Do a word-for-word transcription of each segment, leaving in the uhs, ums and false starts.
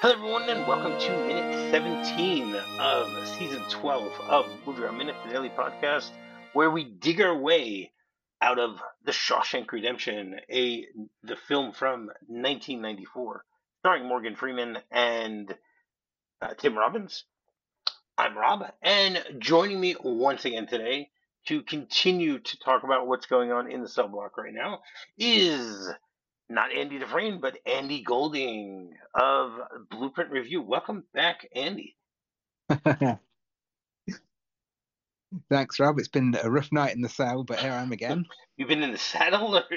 Hello, everyone, and welcome to minute seventeen of season twelve of Movie Round Minute, the daily podcast, where we dig our way out of The Shawshank Redemption, a the film from nineteen ninety-four, starring Morgan Freeman and uh, Tim Robbins. I'm Rob, and joining me once again today to continue to talk about what's going on in the cell block right now is not Andy Dufresne, but Andy Golding of Blueprint Review. Welcome back, Andy. Thanks, Rob. It's been a rough night in the cell, but here I am again. You've been in the saddle, or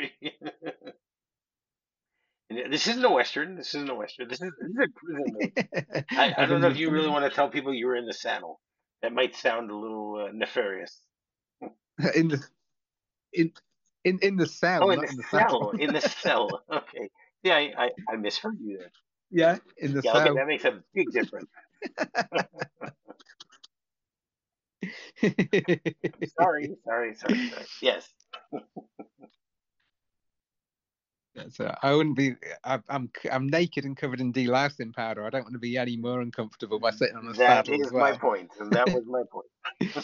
this isn't a western. This isn't a western. This is this is a prison movie. I, I I've don't know been if you really want to tell people you were in the saddle. That might sound a little uh, nefarious. in the in in in the cell, Oh, in not the in the cell, saddle. in the cell. Okay, yeah, I, I, I misheard you there. Yeah, in the Yeah, okay, cell. that makes a big difference. Sorry, sorry, sorry, sorry. Yes. So I wouldn't be. I, I'm I'm naked and covered in delousing powder. I don't want to be any more uncomfortable by sitting on a That saddle as is my well. point, and that was my point.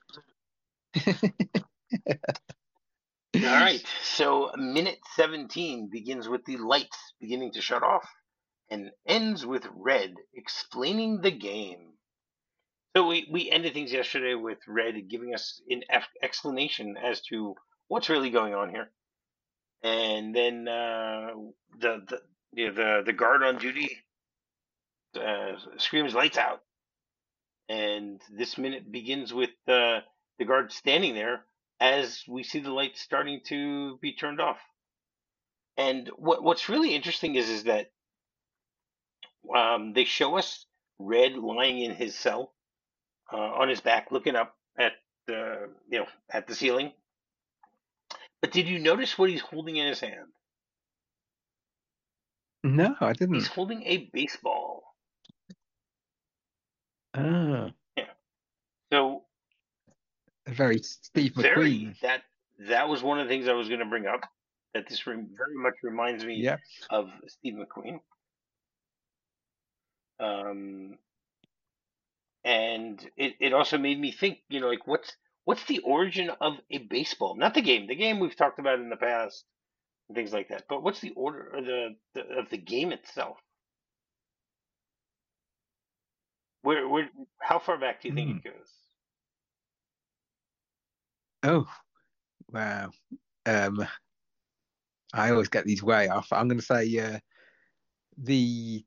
All right, so minute seventeen begins with the lights beginning to shut off and ends with Red explaining the game. So we, we ended things yesterday with Red giving us an ex- explanation as to what's really going on here, and then uh, the the you know, the the guard on duty uh, screams lights out, and this minute begins with uh, the guard standing there as we see the lights starting to be turned off. And what what's really interesting is is that um, they show us Red lying in his cell uh, on his back, looking up at the you know at the ceiling. But did you notice what he's holding in his hand? No, I He's didn't. holding a baseball. Ah, Yeah. So very Steve very McQueen. that that was one of the things I was going to bring up. That this re- very much reminds me Yeah. of Steve McQueen. Um, and it, it also made me think, you know, like what's what's the origin of a baseball? Not the game. The game we've talked about in the past and things like that. But what's the order or the, the of the game itself? Where where how far back do you think Hmm. it goes? Oh, wow. Um, I always get these way off. I'm going to say uh, the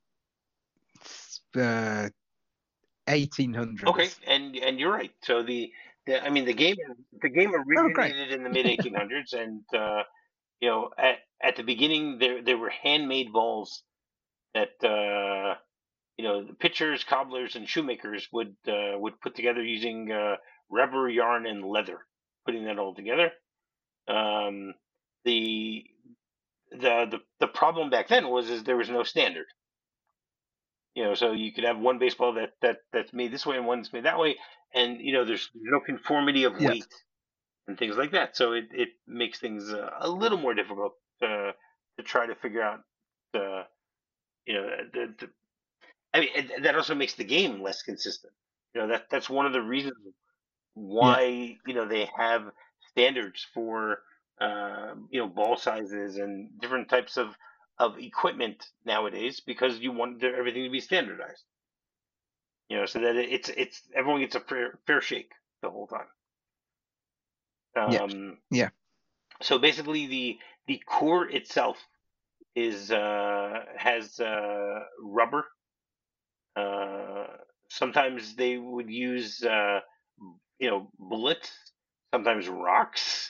uh, Okay, eighteen hundreds. and and you're right. So the, the I mean the game the game Oh, great. originated in the mid eighteen hundreds, and uh, you know at at the beginning there there were handmade balls that uh, you know the pitchers, cobblers, and shoemakers would uh, would put together using uh, rubber, yarn, and leather, putting that all together. Um, the the the the problem back then was is there was no standard. You know, so you could have one baseball that that that's made this way and one that's made that way, and you know, there's no conformity of Yeah. weight and things like that. So it it makes things uh, a little more difficult uh, to try to figure out the you know the, the I mean and that also makes the game less consistent. You know that that's one of the reasons Yeah. why you know they have standards for uh, you know ball sizes and different types of of equipment nowadays because you want everything to be standardized. You know, so that it's it's everyone gets a fair fair shake the whole time. Yeah. Um, Yeah. so basically, the the core itself is uh, has uh, rubber. Uh, sometimes they would use uh, you know bullets, sometimes rocks,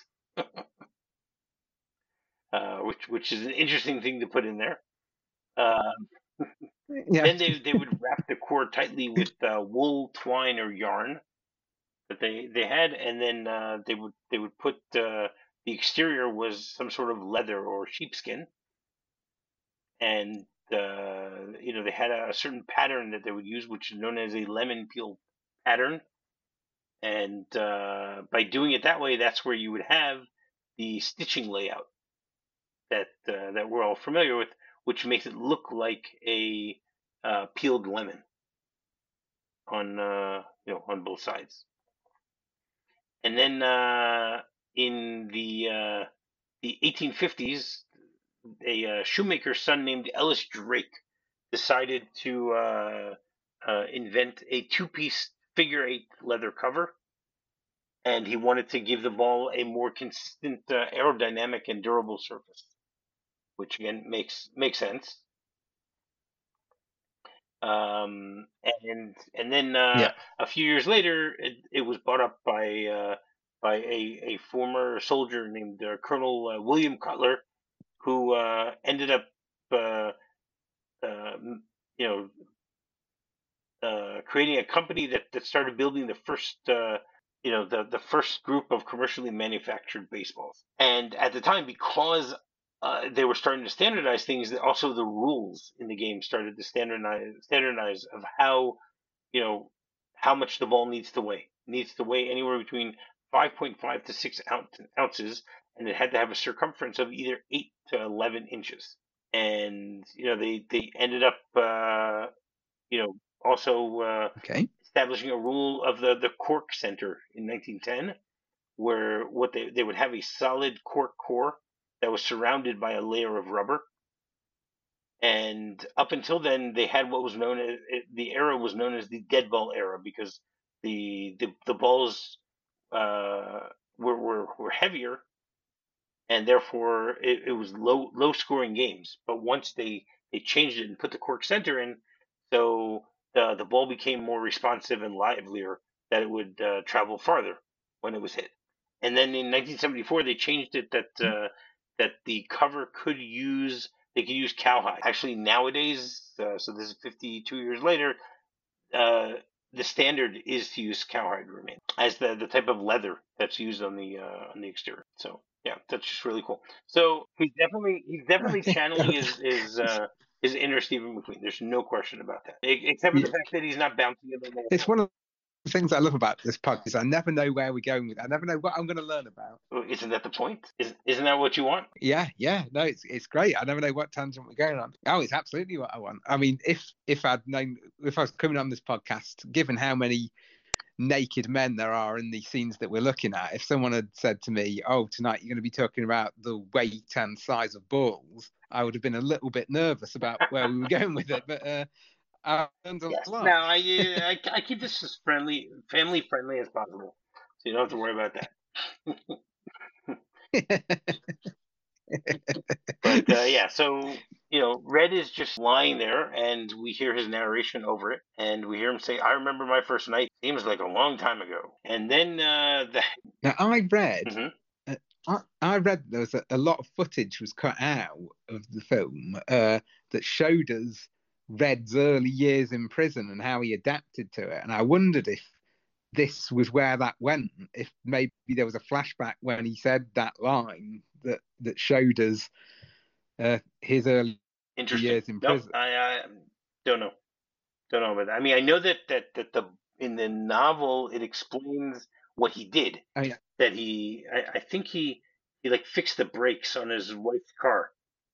uh, which which is an interesting thing to put in there. Uh, Yeah. then they they would wrap the core tightly with uh, wool, twine, or yarn that they they had, and then uh, they would they would put uh, the exterior was some sort of leather or sheepskin, and uh, you know they had a, a certain pattern that they would use, which is known as a lemon peel pattern, and uh, by doing it that way, that's where you would have the stitching layout that uh, that we're all familiar with, which makes it look like a uh, peeled lemon on uh, you know on both sides. And then uh, in the uh, the eighteen fifties, a uh, shoemaker's son named Ellis Drake decided to uh, uh, invent a two-piece figure eight leather cover, and he wanted to give the ball a more consistent uh, aerodynamic and durable surface, which again makes makes sense. Um, and and then uh, Yeah. a few years later, it, it was bought up by uh, by a, a former soldier named uh, Colonel uh, William Cutler, who uh, ended up uh, uh, you know uh, creating a company that, that started building the first uh, you know the the first group of commercially manufactured baseballs. And at the time, because uh, they were starting to standardize things, also the rules in the game started to standardize standardize of how you know how much the ball needs to weigh. It needs to weigh anywhere between five point five to six ounces, and it had to have a circumference of either eight to eleven inches. And you know they they ended up uh, you know also uh, Okay. establishing a rule of the the cork center in nineteen ten, where what they they would have a solid cork core that was surrounded by a layer of rubber. And up until then, they had what was known as the era was known as the dead ball era, because the the, the balls uh, were, were were heavier, and therefore it, it was low low scoring games. But once they they changed it and put the cork center in, so the the ball became more responsive and livelier, that it would uh, travel farther when it was hit. And then in nineteen seventy-four, they changed it that uh, that the cover could use they could use cowhide. Actually, nowadays, uh, so this is fifty-two years later, uh, the standard is to use cowhide remain as the, the type of leather that's used on the uh, on the exterior. So yeah, that's just really cool. So he's definitely he's definitely channeling his his uh, his inner Stephen McQueen. There's no question about that, except for Yeah. the fact that he's not bouncing in the little It's one of the things I love about this podcast. I never know where we're going with it. I never know what I'm going to learn about. Isn't that the point? Isn't, isn't that what you want? Yeah, yeah, no, it's it's great. I never know what tangent we're going on. Oh, it's absolutely what I want. I mean, if if I'd known if I was coming on this podcast, given how many naked men there are in the scenes that we're looking at, if someone had said to me, "Oh, tonight you're going to be talking about the weight and size of balls," I would have been a little bit nervous about where we were going with it. But uh, I learned a Yes. No, lot. I, uh, I I keep this as friendly, family friendly as possible, so you don't have to worry about that. But uh, yeah, so you know, Red is just lying there, and we hear his narration over it, and we hear him say, "I remember my first night. Seems like a long time ago." And then uh, the Now, I read, Mhm. uh, I, I read there was a, a lot of footage was cut out of the film uh, that showed us Red's early years in prison and how he adapted to it. And I wondered if this was where that went, if maybe there was a flashback when he said that line that that showed us uh, his early Interesting. years in Nope, prison. I, I don't know. Don't know about that. I mean, I know that that that the in the novel it explains what he did. I mean, That he, I, I think he he like fixed the brakes on his wife's car,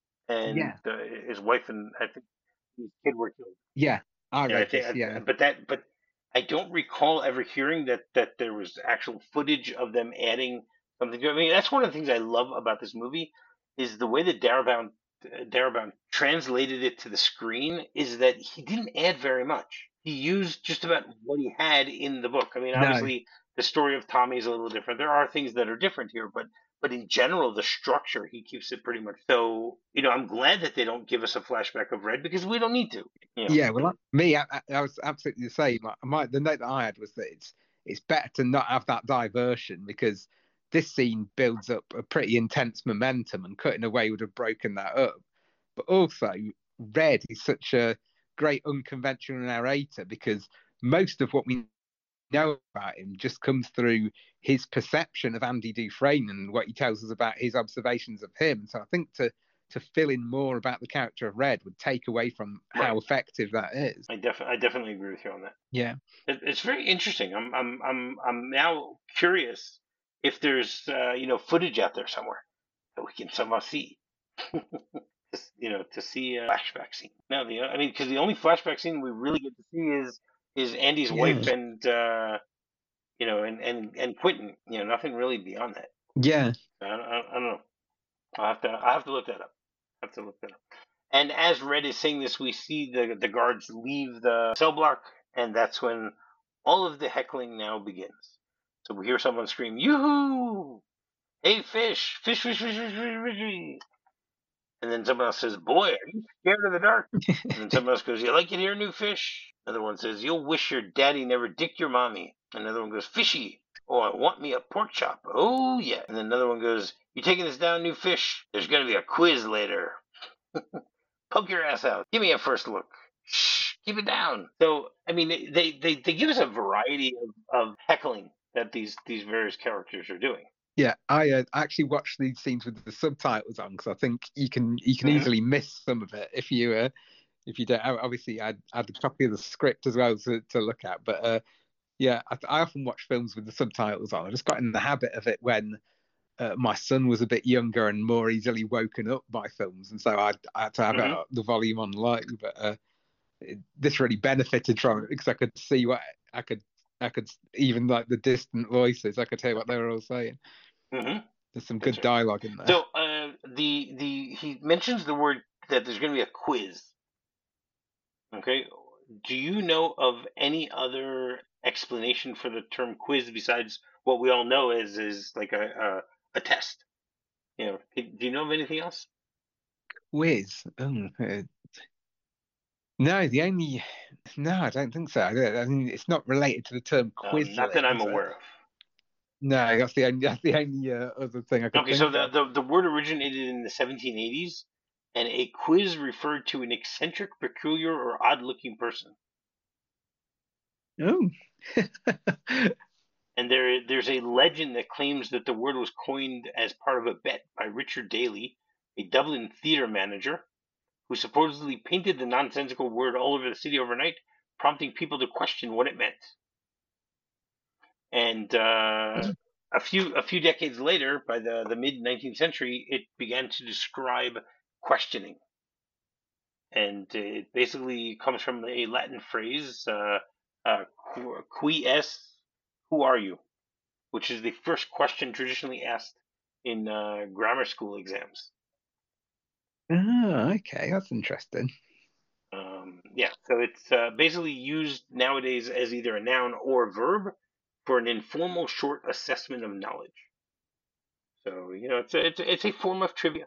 and yeah, uh, his wife and I think his kid were killed. yeah, I Yeah, I read think, this. Yeah, but that, but I don't recall ever hearing that that there was actual footage of them adding something to it. I mean, that's one of the things I love about this movie is the way that Darabont Darabont translated it to the screen. Is that he didn't add very much. He used just about what he had in the book. I mean, no, obviously the story of Tommy is a little different. There are things that are different here, but but in general, the structure he keeps it pretty much. So you know, I'm glad that they don't give us a flashback of Red because we don't need to. You know. yeah. Well, like, me, I, I was absolutely the same. My, my the note that I had was that it's it's better to not have that diversion because this scene builds up a pretty intense momentum, and cutting away would have broken that up. But also, Red is such a great unconventional narrator because most of what we know about him just comes through his perception of Andy Dufresne and what he tells us about his observations of him. So I think to to fill in more about the character of Red would take away from Right. how effective that is. I definitely, I definitely agree with you on that. Yeah. It, it's very interesting. I'm, I'm, I'm, I'm now curious if there's, uh, you know, footage out there somewhere that we can somehow see. to, you know, to see a flashback scene. No, the I mean, because the only flashback scene we really get to see is is Andy's Yeah. wife and uh, you know, and and and Quentin. You know, nothing really beyond that. Yeah. I, I, I don't know. I have to I have to look that up. I have to look that up. And as Red is saying this, we see the the guards leave the cell block, and that's when all of the heckling now begins. So we hear someone scream, "Yoo-hoo! Hey, fish! Fish, fish, fish, fish, fish, fish!" And then someone else says, "Boy, are you scared of the dark?" And then someone else goes, "You like it here, new fish?" Another one says, "You'll wish your daddy never dicked your mommy." Another one goes, "Fishy. Oh, I want me a pork chop. Oh, yeah." And then another one goes, "You taking this down, new fish? There's going to be a quiz later. Poke your ass out. Give me a first look. Shh, keep it down." So, I mean, they, they, they give us a variety of, of heckling that these, these various characters are doing. Yeah, I uh, actually watched these scenes with the subtitles on because I think you can you can Mhm. easily miss some of it if you uh, if you don't. Obviously, I had a copy of the script as well to, to look at, but uh, yeah, I, I often watch films with the subtitles on. I just got in the habit of it when uh, my son was a bit younger and more easily woken up by films, and so I, I had to have Mhm. uh, the volume on low. But uh, it, this really benefited from it because I could see what I could. I could even like the distant voices. I could hear what they were all saying. Mhm. There's some That's good right. dialogue in there. So, uh, the the he mentions the word that there's going to be a quiz. Okay. Do you know of any other explanation for the term quiz besides what we all know is is like a a, a test? You know, do you know of anything else? Quiz. Oh, uh, no, the only no, I don't think so. I, don't- I mean, it's not related to the term Um, not that Quizling. I'm So aware of. no, that's the only that's the only uh, other thing I could Okay, so think the, of. the the word originated in the seventeen eighties, and a quiz referred to an eccentric, peculiar, or odd-looking person. Oh, And there there's a legend that claims that the word was coined as part of a bet by Richard Daly, a Dublin theatre manager, who supposedly painted the nonsensical word all over the city overnight, prompting people to question what it meant. And uh, a few a few decades later, by the, the mid nineteenth century, it began to describe questioning. And it basically comes from a Latin phrase, uh, uh, "Qui es?" Who are you? Which is the first question traditionally asked in uh, grammar school exams. oh, okay, that's interesting. Um, yeah, so it's uh, basically used nowadays as either a noun or a verb for an informal short assessment of knowledge. So you know, it's a, it's a, it's a form of trivia,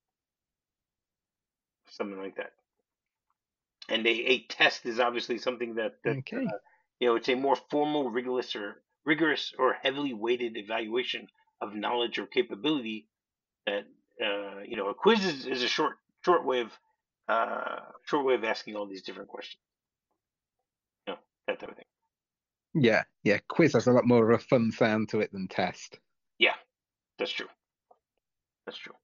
something like that. And a, a test is obviously something that that Okay, uh, you know, it's a more formal, rigorous, or rigorous or heavily weighted evaluation of knowledge or capability. That uh, you know, a quiz is, is a short short way of uh, short way of asking all these different questions. You know, that type of thing. yeah, yeah. Quiz has a lot more of a fun sound to it than test. Yeah, that's true. That's true.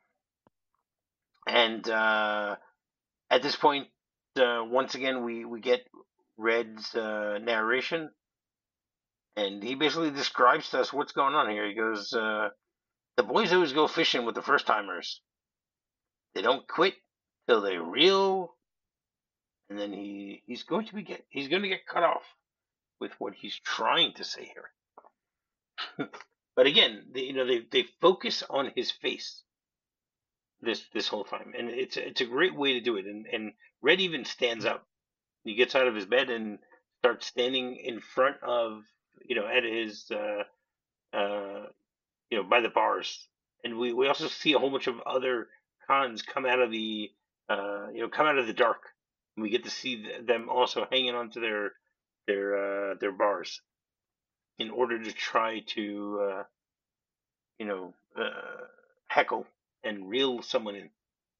And uh, at this point, uh, once again, we we get Red's uh, narration, and he basically describes to us what's going on here. He goes, uh, "The boys always go fishing with the first timers. They don't quit till they reel." And then he he's going to be get he's going to get cut off with what he's trying to say here. But again, they, you know, they they focus on his face this this whole time, and it's it's a great way to do it. And and Red even stands up. He gets out of his bed and starts standing in front of, you know, at his uh, uh, you know, by the bars. And we we also see a whole bunch of other cons come out of the uh, you know, come out of the dark. And we get to see them also hanging onto their their uh, their bars in order to try to uh, you know, uh, heckle and reel someone in.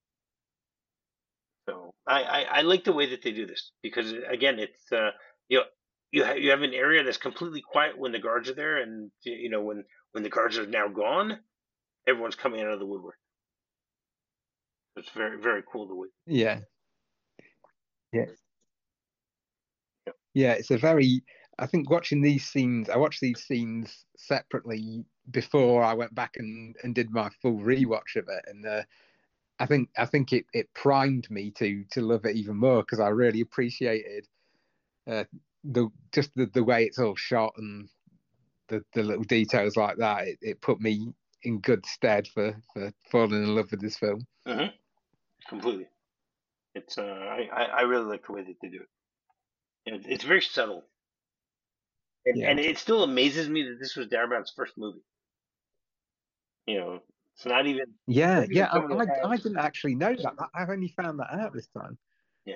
So I, I, I like the way that they do this because again, it's uh, you know, you ha- you have an area that's completely quiet when the guards are there, and you know, when when the guards are now gone, everyone's coming out of the woodwork. It's very very cool the way. Yeah, yeah, Yeah. yeah. It's a very. I think watching these scenes, I watched these scenes separately before I went back and, and did my full rewatch of it, and uh, I think I think it, it primed me to to love it even more because I really appreciated uh, the just the, the way it's all shot and the, the little details like that. It, it put me in good stead for, for falling in love with this film. Mm-hmm. Completely. It's uh, I I I really like the way that they do it. It- It's very subtle, and Yeah, and it still amazes me that this was Darabont's first movie. You know, it's not even yeah, not even yeah. someone I, who I I has. didn't actually know that. I- I've only found that out this time. Yeah,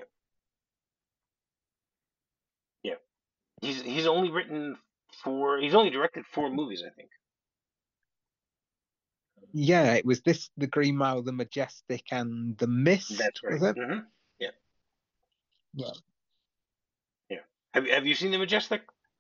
yeah. He's he's only written four. He's only directed four movies, I think. Yeah, it was this, The Green Mile, The Majestic, and The Mist, That's right. was it? Hmm. Yeah, Yeah. yeah. Have you have you seen The Majestic?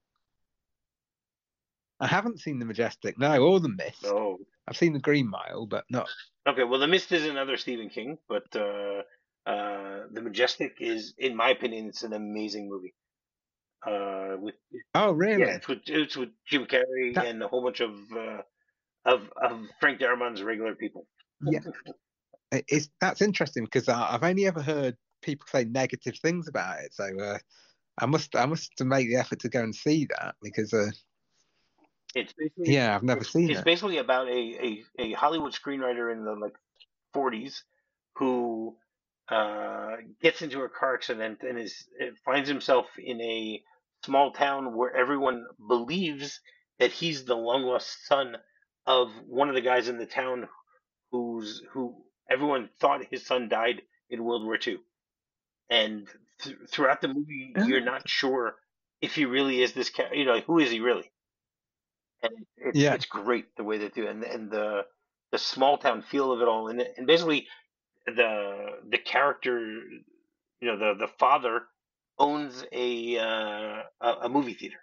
I haven't seen The Majestic, no, or The Mist. Oh, I've seen The Green Mile, but not. okay. Well, The Mist is another Stephen King, but uh, uh, The Majestic is, in my opinion, it's an amazing movie. Uh, with Oh, Yeah, really? it's with it's with Jim Carrey That and a whole bunch of uh, of of Frank Daramont's regular people. yeah, it- it's that's interesting because I, I've only ever heard people say negative things about it. So uh, I must I must make the effort to go and see that because uh, It's basically yeah, I've never it's seen it's it. basically about a a, a Hollywood screenwriter in the like forties who uh, gets into a car accident and is finds himself in a small town where everyone believes that he's the long lost son of one of the guys in the town who's who everyone thought his son died in World War Two. And th- throughout the movie, you're Uh, not sure if he really is this character. You know, who is he really? And it's yeah, it's great the way they do it, and and the the small town feel of it all, and and basically the the character, you know, the the father owns a uh, a, a movie theater,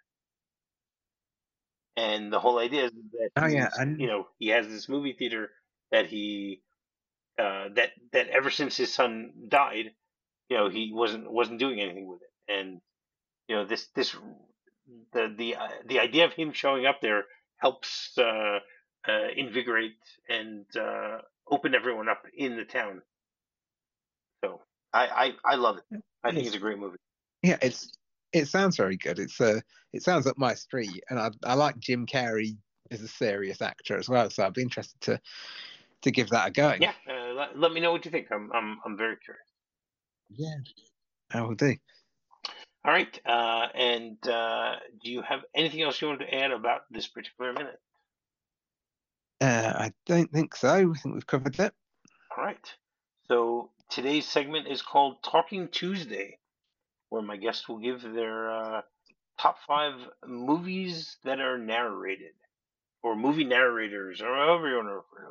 and the whole idea is that oh yeah, he's, you and know, he has this movie theater that he uh, that that ever since his son died, you know, he wasn't wasn't doing anything with it, and you know, this this the the uh, the idea of him showing up there helps uh, uh, invigorate and uh, open everyone up in the town. So I, I I love it. I think it's it's a great movie. yeah, it's it sounds very good. It's uh, it sounds up my street, and I I like Jim Carrey as a serious actor as well. So I'd be interested to to give that a go. Yeah, uh, let, let me know what you think. I'm I'm I'm very curious. Yeah, I will do. All right, uh, and uh, do you have anything else you want to add about this particular minute? Uh, I don't think so. I think we've covered it. All right. So today's segment is called Talking Tuesday, where my guests will give their uh, top five movies that are narrated, or movie narrators, or however you want to refer to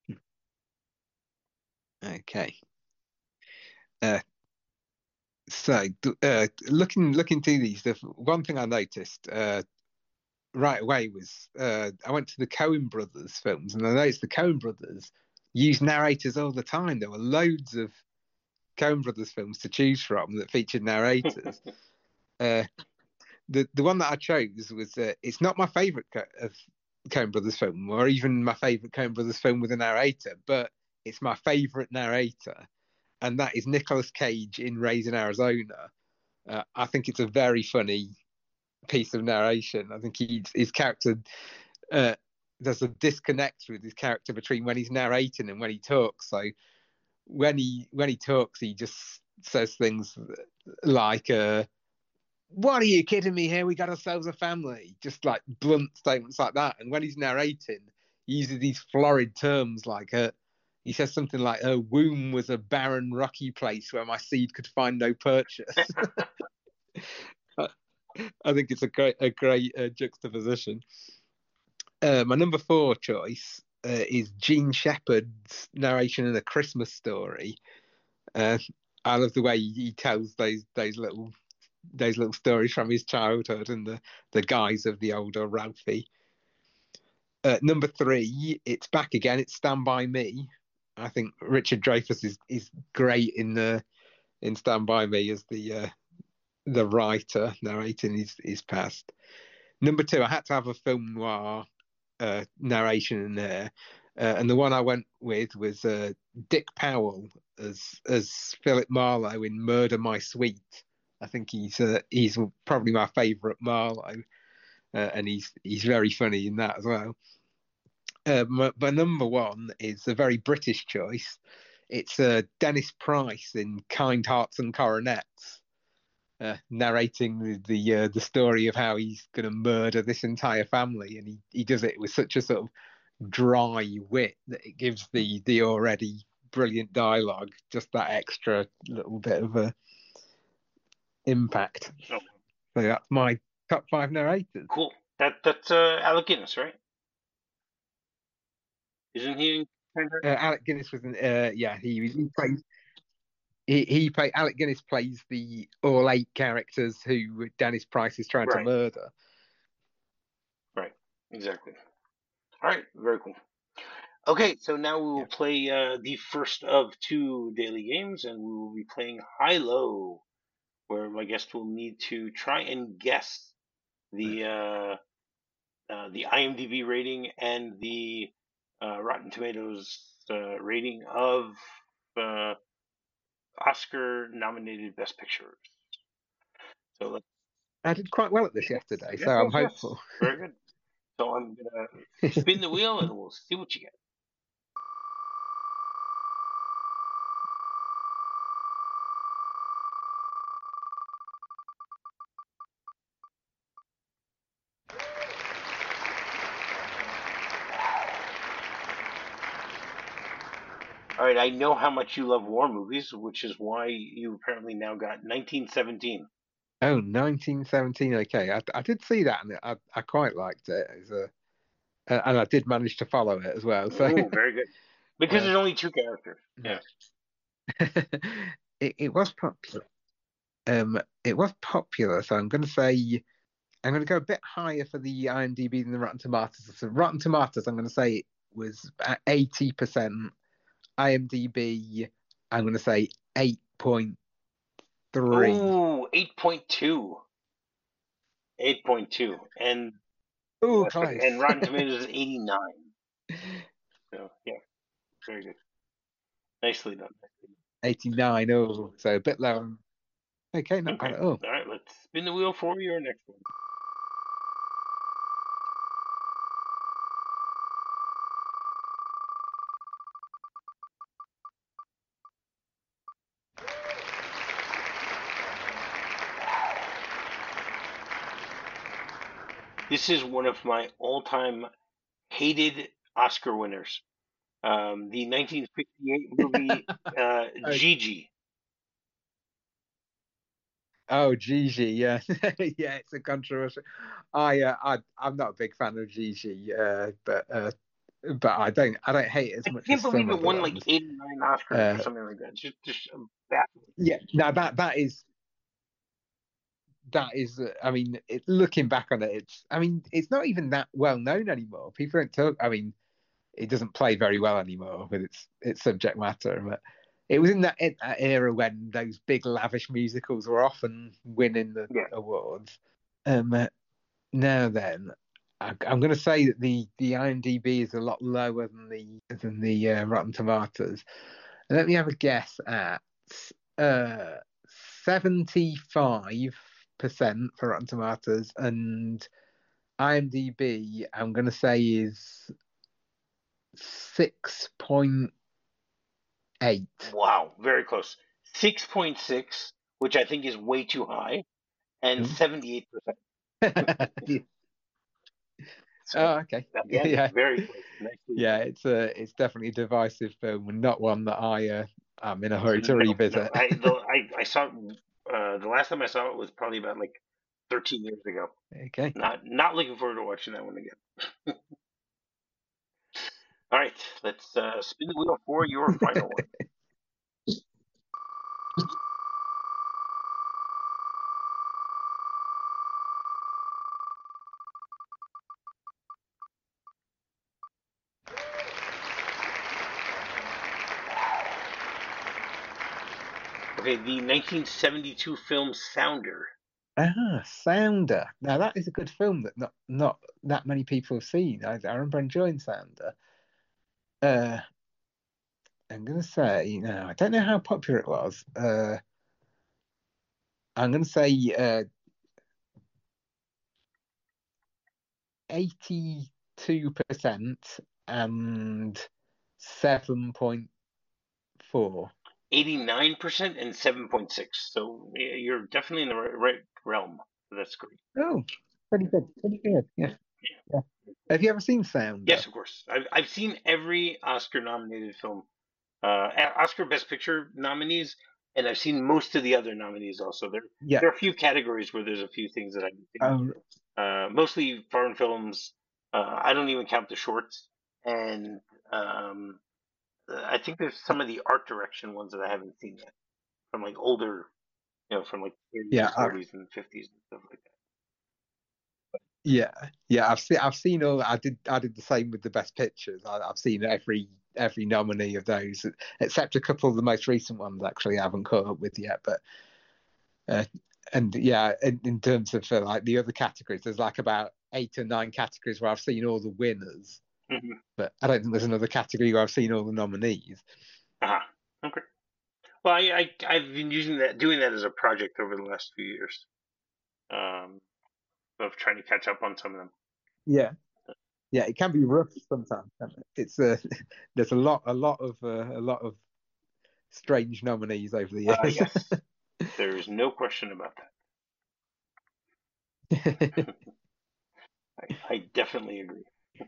Okay. Uh, so uh, looking looking through these, the one thing I noticed uh, right away was uh, I went to the Coen Brothers films, and I noticed the Coen Brothers use narrators all the time. There were loads of Coen Brothers films to choose from that featured narrators. it. Uh, the the one that I chose was uh, it's not my favorite Co- of Coen Brothers film, or even my favorite Coen Brothers film with a narrator, but it's my favorite narrator, and that is Nicolas Cage in Raising Arizona. Uh, I think it's a very funny piece of narration. I think he, his character, uh, there's a disconnect with his character between when he's narrating and when he talks. So when he when he talks, he just says things like, uh, "What are you kidding me? Here we got ourselves a family," just like blunt statements like that. And when he's narrating, he uses these florid terms like, uh, he says something like, "Her womb was a barren, rocky place where my seed could find no purchase." I think it's a great a great uh, juxtaposition. Uh, my number four choice uh, is Gene Shepherd's narration in A Christmas Story. Uh, I love the way he tells those those little those little stories from his childhood and the the guise of the older Ralphie. Uh, number three, it's back again. It's Stand by Me. I think Richard Dreyfuss is is great in the in Stand by Me as the uh, the writer narrating his his past. Number two, I had to have a film noir uh, narration in there. Uh, and the one I went with was uh, Dick Powell as as Philip Marlowe in Murder My Sweet. I think he's uh, he's probably my favourite Marlowe, uh, and he's he's very funny in that as well. Uh, my, my number one is a very British choice. It's uh, Dennis Price in Kind Hearts and Coronets, uh, narrating the the, uh, the story of how he's going to murder this entire family, and he, he does it with such a sort of dry wit that it gives the the already brilliant dialogue just that extra little bit of a impact. Oh. So that's my top five narrators. Cool. That that's uh, Alec Guinness, right? Isn't he? In uh, Alec Guinness was in, uh, yeah, he he plays he he play Alec Guinness plays the all eight characters who Dennis Price is trying right. to murder. Right. Exactly. All right. Very cool. Okay, so now we will Yeah. play uh, the first of two daily games, and we will be playing High Low, where my guest will need to try and guess the uh, uh, the IMDb rating and the uh, Rotten Tomatoes uh, rating of uh, Oscar-nominated Best Picture. So let's. I did quite well at this yesterday, Yes, so I'm yes, hopeful. yes. Very good. So I'm gonna spin the wheel, and we'll see what you get. All right, I know how much you love war movies, which is why you apparently now got nineteen seventeen. Oh, nineteen seventeen. Okay, I, I did see that, and I, I quite liked it. It was a, uh, and I did manage to follow it as well. So, Ooh, very good. Because uh, there's only two characters. Yeah. it, it was popular. Um, it was popular. So I'm going to say I'm going to go a bit higher for the IMDb than the Rotten Tomatoes. So Rotten Tomatoes, I'm going to say it was at eighty percent. IMDb, I'm going to say eight point three. Ooh, eight point two. eight point two. And Oh, yeah, close. and Rotten Tomatoes is eighty-nine. So, yeah, very good. Nicely done. eighty-nine. Oh, so a bit lower. Okay, not Okay. bad at all. All right, let's spin the wheel for your next one. This is one of my all-time hated Oscar winners. Um, the nineteen fifty-eight movie uh, Oh. Gigi. Oh, Gigi, yeah, yeah, it's a controversial. I, uh, I, I'm not a big fan of Gigi, uh, but, uh, but I don't, I don't hate it as I much can't as some believe it other won like ones. eighty-nine Oscars Uh, or something like that. It's just, just baffling. Yeah, now that that is that is. Uh, I mean, it, looking back on it, it's. I mean, it's not even that well known anymore. People don't talk. I mean, it doesn't play very well anymore with its its subject matter. But it was in that, in that era when those big lavish musicals were often winning the Yeah. awards. Um, uh, now then, I, I'm going to say that the the IMDb is a lot lower than the than the uh, Rotten Tomatoes. And let me have a guess at uh seventy-five percent for Rotten Tomatoes, and IMDb I'm going to say is six point eight. Wow, very close. six point six, which I think is way too high, and seventy-eight percent. So, Oh, okay. again, Yeah, very close. Nicely yeah. done. It's a it's definitely a divisive film, and not one that I uh, I'm in a hurry to No, no. revisit. I, the, I, I saw it, uh, the last time I saw it was probably about like thirteen years ago. Okay. Not, not looking forward to watching that one again. All right, let's uh, spin the wheel for your final one. Okay, the nineteen seventy-two film Sounder. Ah, Sounder. Now that is a good film that not not that many people have seen. I, I remember enjoying Sounder. Uh, I'm gonna say, you know, I don't know how popular it was. Uh, I'm gonna say uh, eighty-two percent and seven point four. eighty-nine percent and seven point six. So yeah, you're definitely in the right, right realm. That's great. Oh, pretty good, pretty good. Yeah, yeah. Have you ever seen Sounder? Yes, of course. I've I've seen every Oscar nominated film, uh, Oscar Best Picture nominees, and I've seen most of the other nominees also. There Yeah. there are a few categories where there's a few things that I've seen. Um, Uh, mostly foreign films. Uh, I don't even count the shorts, and um, I think there's some of the art direction ones that I haven't seen yet, from like older, you know, from like thirties yeah, and I, forties and fifties and stuff like that. yeah, yeah. I've seen, I've seen all. I did, I did the same with the Best Pictures. I, I've seen every every nominee of those, except a couple of the most recent ones. Actually, I haven't caught up with yet. But uh, and yeah, in, in terms of uh, like the other categories, there's like about eight or nine categories where I've seen all the winners, Mm-hmm. but I don't think there's another category where I've seen all the nominees. Ah, okay. Well, I, I I've been using that, doing that as a project over the last few years, um, of trying to catch up on some of them. Yeah, yeah. It can be rough sometimes. Can't it? It's uh, there's a lot, a lot of uh, a lot of strange nominees over the Uh, years. yes, there is no question about that. I, I definitely agree.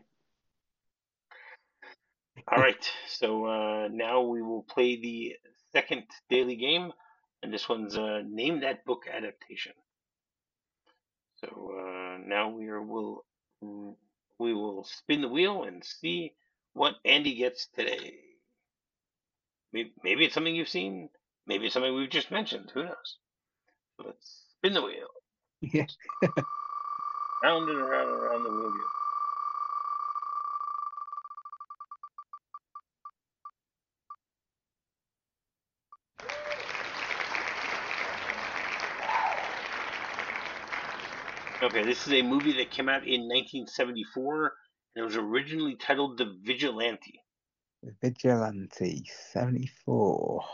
All right, so uh, now we will play the second daily game, and this one's uh, Name That Book adaptation. So uh, now we are, will we will spin the wheel and see what Andy gets today. Maybe, maybe it's something you've seen. Maybe it's something we've just mentioned. Who knows? So let's spin the wheel. Yeah. Round and around and around the wheel go. Okay, this is a movie that came out in nineteen seventy-four, and it was originally titled The Vigilante. Vigilante seventy-four.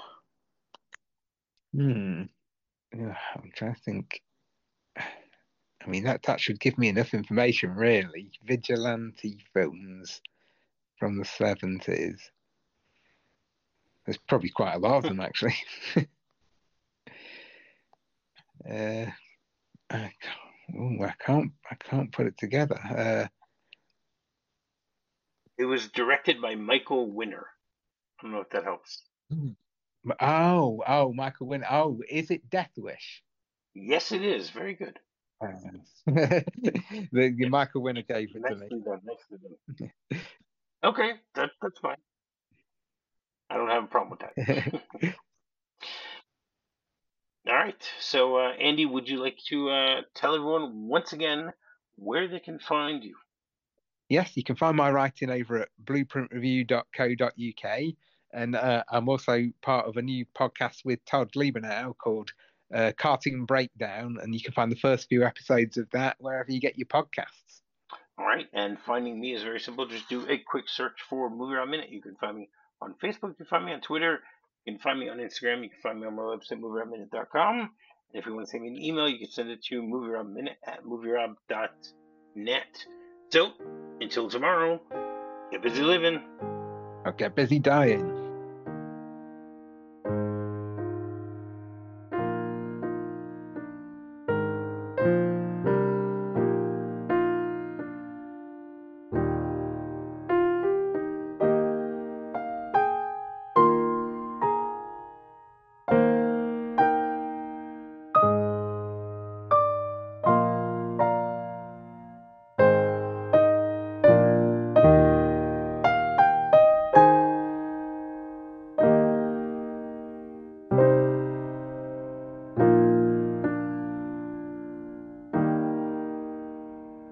Hmm. Ugh, I'm trying to think. I mean, that, that should give me enough information, really. Vigilante films from the seventies. There's probably quite a lot of them, actually. uh, I can't, ooh, I can't, I can't put it together. Uh, It was directed by Michael Winner. I don't know if that helps. oh, oh, Michael Winner. Oh, is it Death Wish? Yes, it is. Very good. Uh, the, the Yes. Michael Winner gave it to me. Nicely done. Nicely done. Okay, that, that's fine. I don't have a problem with that. All right. So, uh, Andy, would you like to uh, tell everyone once again where they can find you? Yes, you can find my writing over at blueprint review dot co dot uk. And uh, I'm also part of a new podcast with Todd Liebernow called uh, Cartoon Breakdown. And you can find the first few episodes of that wherever you get your podcasts. All right. And finding me is very simple. Just do a quick search for Movie Round Minute. You can find me on Facebook. You can find me on Twitter. You can find me on Instagram. You can find me on my website, movie round minute dot com. And if you want to send me an email, you can send it to movieroundminute at movierob dot net. So, until tomorrow, get busy living. I'll get busy dying.